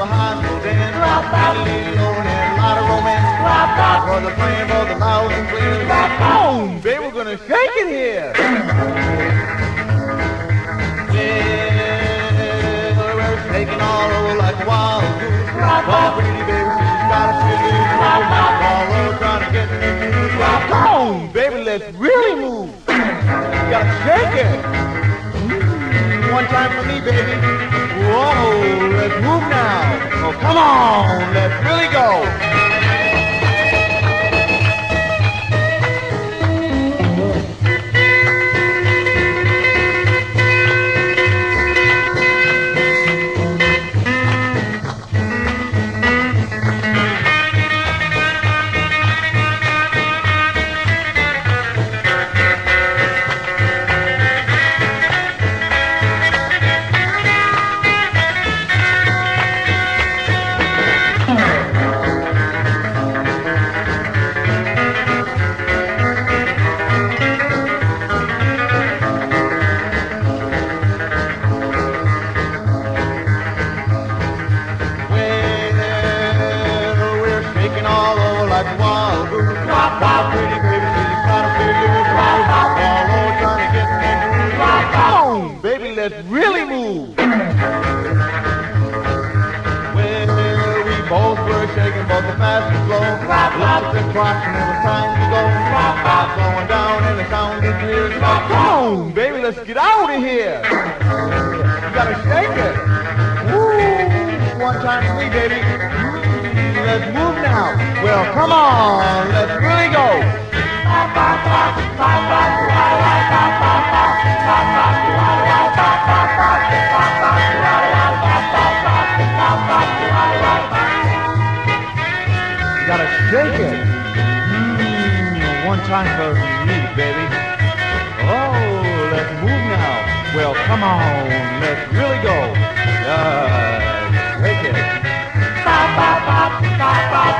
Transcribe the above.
high school dance. And a little old and a lot of romance. For the playing for the loud and clear. Boom! Baby, we're gonna shake it here. Well, we're shaking all over like a wild goose. Oh, pretty baby, she's got a silly groove. All over trying to get me to boom! Baby, let's really move. You gotta shake it. One time for me, baby. Whoa, let's move now. Oh, come on, let's really go. Let's really move. Well, we both were shaking both the fast and slow. Looked at the clock and it was time to go. Slowing down and the sound is clear. Boom, baby, let's get out of here. You gotta shake it. Woo, one time for me, baby. Let's move now. Well, come on, let's really go. You gotta shake it. One time for me, baby. Oh, let's move now. Well, come on, let's really go. Shake it.